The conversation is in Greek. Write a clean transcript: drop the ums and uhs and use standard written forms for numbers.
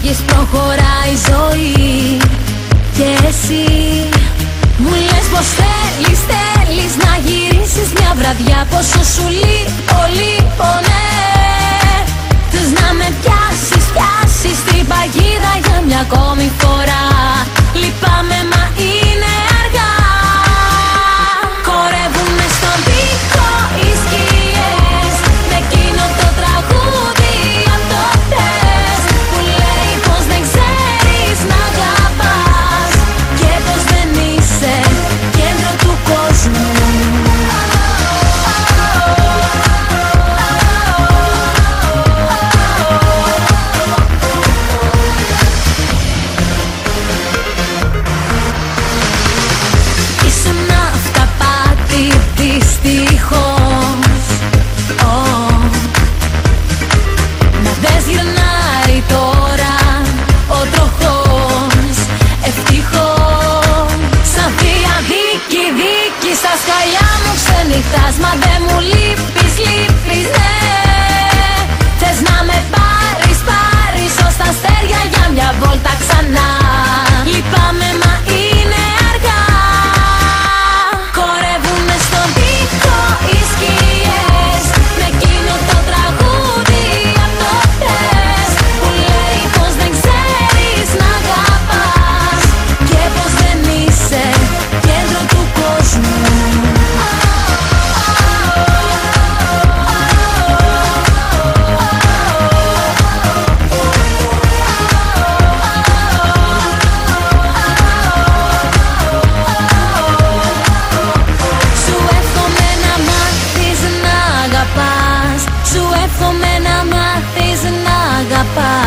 φύγεις προχωράει η ζωή. Και εσύ μου λες πως θέλεις να γυρίσεις μια βραδιά. Πόσο σου λείπω, ναι. Θες να με πιάσεις την παγίδα για μια ακόμη φορά. Λυπάμαι μα είναι αργά. Κορεύουνε στον τοίχο οι σκιές με εκείνο το τραγούδι απ' το χτες που λέει πως δεν ξέρεις να αγαπάς και πως δεν είσαι κέντρο του κόσμου. Δυστυχώς, μα δεν γυρνάει τώρα ο τροχός. Ευτυχώς, σαν θεία δίκη στα σκαλιά μου ξενυχτάς. Μα δεν μου λείπεις, ναι. Θες να με πάρεις ως τα αστέρια για μια βόλτα ξανά. Λυπάμαι μα είναι αργά. Κορεύουνε στον τοίχο οι σκιές με εκείνο το τραγούδι απ' το χτες που λέει πως δεν ξέρεις να αγαπάς και πως δεν είσαι κέντρο του κόσμου. Σου εύχομαι να μάθεις να αγαπάς.